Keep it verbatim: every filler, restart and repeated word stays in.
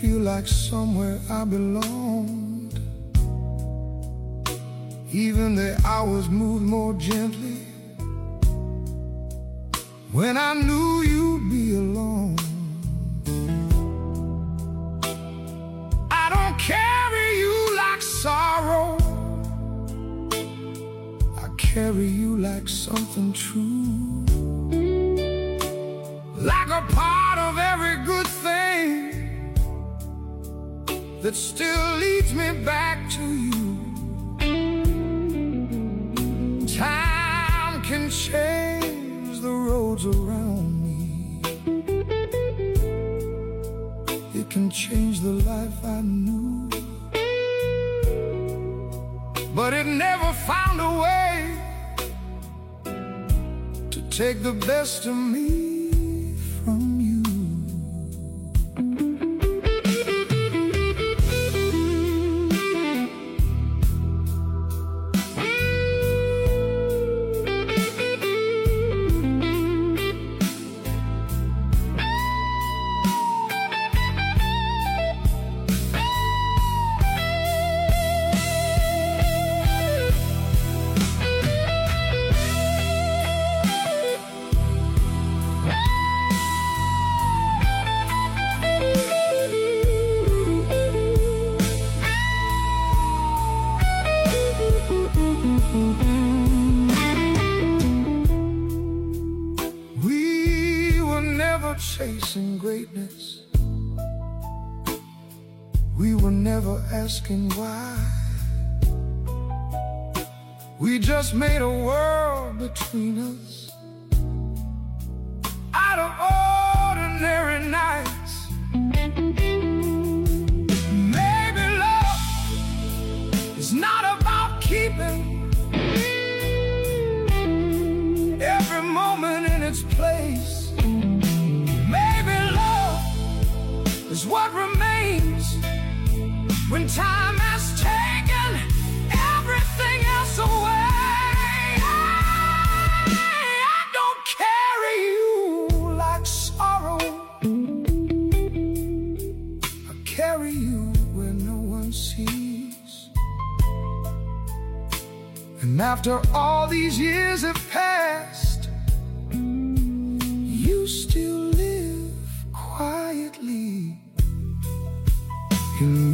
feel like somewhere I belonged. Even the hours moved more gently when I knew you'd be alone. I don't carry you like sorrow, I carry you like something true, like a part of every good thing that still leads me back to you. Time can change the roads around me, it can change the life I knew, but it never found a way to take the best of me from you. We were never chasing greatness, we were never asking why. We just made a world between us out of ordinary nights. Maybe love is not about keeping every moment in its place. Maybe love is what remains when time has taken everything else away. I don't carry you like sorrow, I carry you where no one sees. And after all these years have passed, you still live quietly in